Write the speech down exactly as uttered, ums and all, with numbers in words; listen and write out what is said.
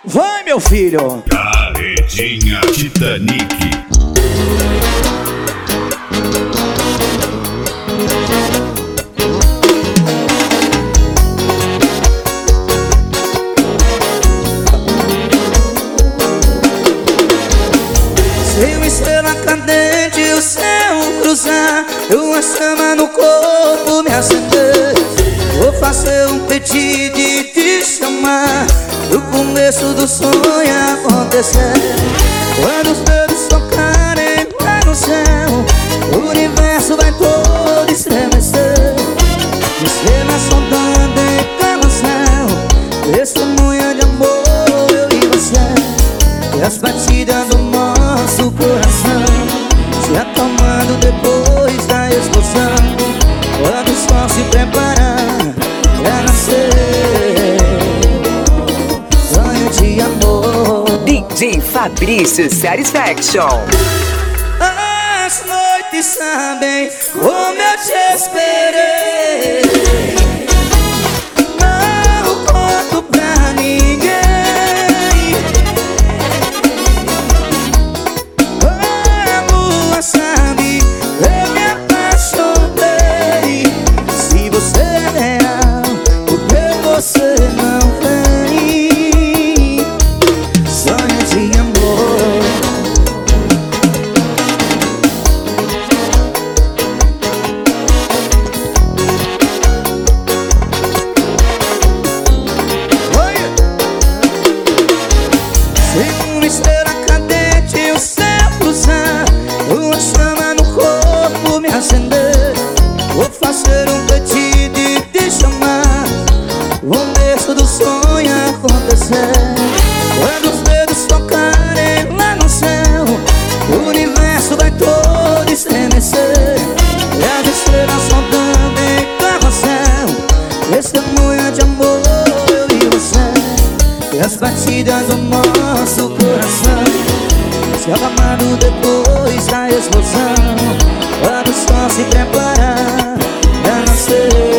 Vai, meu filho! Carretinha Titanic. Se uma estrela cadente o céu cruzar, uma chama no corpo me acender, vou fazer um pedido e te chamar, no começo do sonho acontecer. Quando os dedos tocarem lá no céu, o universo vai todo estremecer. Estrelas sondando em carrossel, testemunha de amor, eu e você. E as batidas do nosso coração se acalmando depois da explosão, quando o sol se preparar pra nascer. Sonho de amor. D J Fabrício Satisfaction. As noites sabem como eu te esperei. Não conto pra ninguém. A lua sabe, eu me apaixonei. Se você é real, por que você não vem? Sonho de amor. Se uma estrela cadente o céu cruzar, uma chama no corpo me acender, vou fazer um pedido e te chamar, o começo do sonho acontecer. Quando os dedos tocarem lá no céu, o universo vai todo estremecer. E as estrelas sondando em carrossel, testemunha de amor, eu e você. E as batidas do nosso coração se acalmando depois da explosão, quando o sol se preparar pra nascer.